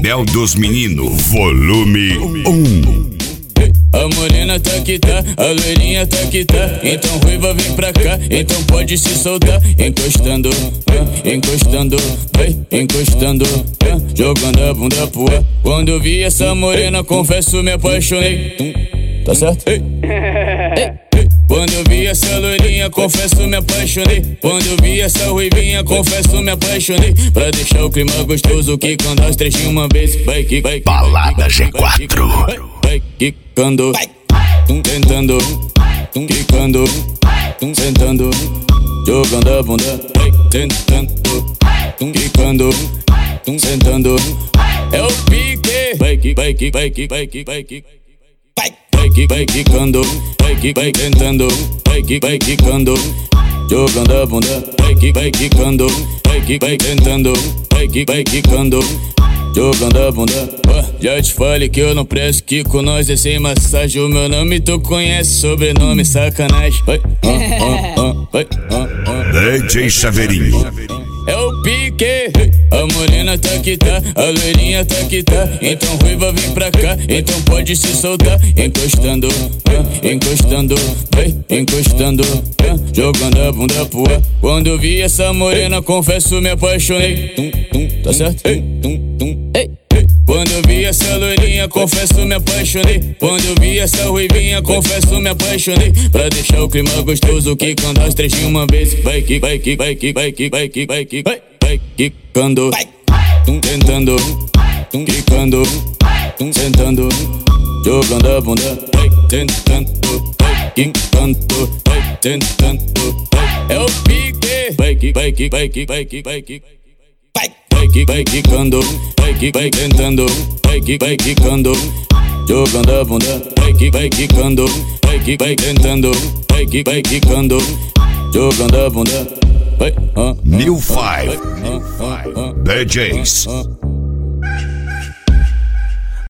Painel dos Meninos, volume 1. A morena tá que tá, a loirinha tá que tá. Então ruiva vem pra cá, então pode se soltar. Encostando, encostando, vai, encostando, jogando a bunda pro ar. Quando eu vi essa morena, confesso me apaixonei. Tá certo? Ei. Quando eu vi essa loirinha, confesso me apaixonei. Quando eu vi essa ruivinha, confesso me apaixonei. Pra deixar o clima gostoso, quicando as três de uma vez. Vai, vai, Balada G4. Vai, quicando, tentando, quicando, sentando, jogando a bunda. Vai, tentando, quicando, sentando. É o pique. Vai, vai, vai, vai, vai, vai quicando, vai tentando, vai quicando, jogando a bunda. Vai quicando, vai tentando, vai quicando, jogando a bunda. Já te falei que eu não presto, que com nós é sem massagem. O meu nome tu conhece, sobrenome sacanagem. Vai, DJ Chaveirinho. É o pique. A morena tá que tá, a loirinha tá que tá. Então ruiva vem pra cá, então pode se soltar. Encostando, encostando, vai, encostando, jogando a bunda pro ar. Quando eu vi essa morena, confesso me apaixonei. Tá certo? Ei. Quando eu vi essa loirinha, confesso me apaixonei. Quando eu vi essa ruivinha, confesso me apaixonei. Pra deixar o clima gostoso, quicando as três de uma vez. Vai, vai, vai, vai, vai quicando, tentando, quicando, sentando, jogando a bunda. Vai tentando, vai quicando, vai tentando. É o pique. Vai, vai quicando, vai tentando, vai quicando, jogando a bunda. Vai quicando, vai tentando, vai quicando, jogando a bunda. Vai, New 5 DJs.